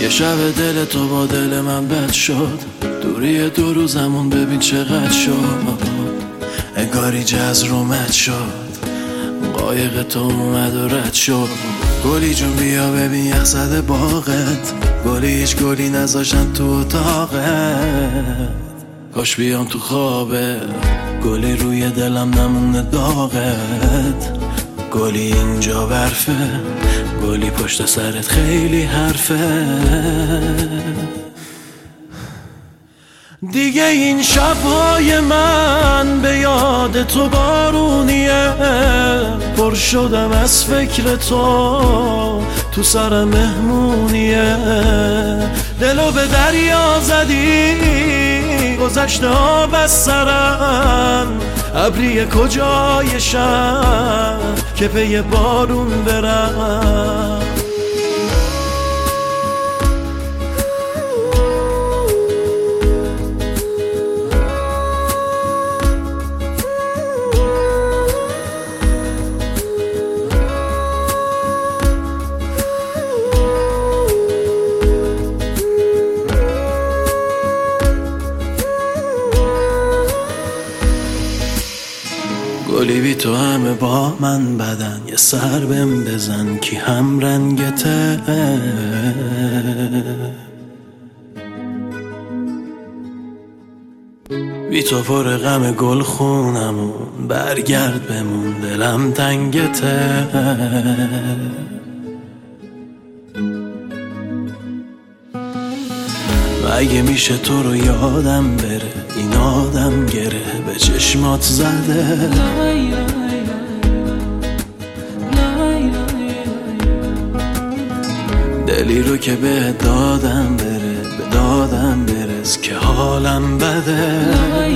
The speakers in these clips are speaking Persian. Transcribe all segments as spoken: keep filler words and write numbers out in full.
یه شب دل تو با دل من بد شد، دوری دو روزمون ببین چقدر شد. انگاری جز رومت شد، قایق تو اومد و رد شد. گلی جون بیا ببین یخ زده باغت، گلی هیچ گلی نذاشتن تو اتاقت. کاش بیام تو خوابه، گلی روی دلم نمونه داغت. گلی اینجا برفه، گلی پشت سرت خیلی حرفه. دیگه این شبهای من به یاد تو بارونیه، پر شدم از فکر تو، تو سر مهمونیه. دلو به دریا زدی، گذشته آب از سرم. ابری کجای شب که پی بارون برم. گلی بی تو همه با من بدن، یه سر بهم بزن کی هم رنگته. بی تو پر غم گل خونمون، برگرد بمون دلم تنگته. و اگه میشه تو رو یادم بره، این آدم گره به چشمات زده. دلی رو که به دادم بره، به دادم برس که حالم بده.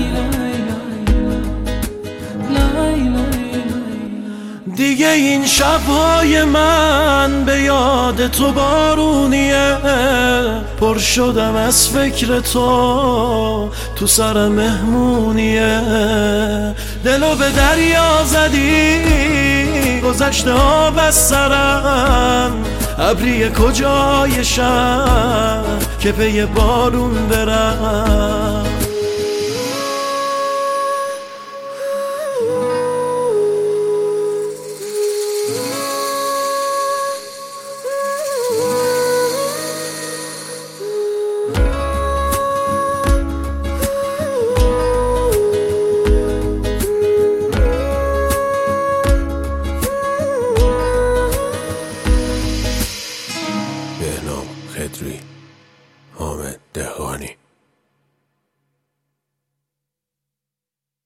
دیگه این شبهای من به یاد تو بارونیه، پر شدم از فکر تو، تو سر مهمونیه. دلو به دریا زدی، گذشته آب از سرم. ابری کجای شب که پی بارون برم.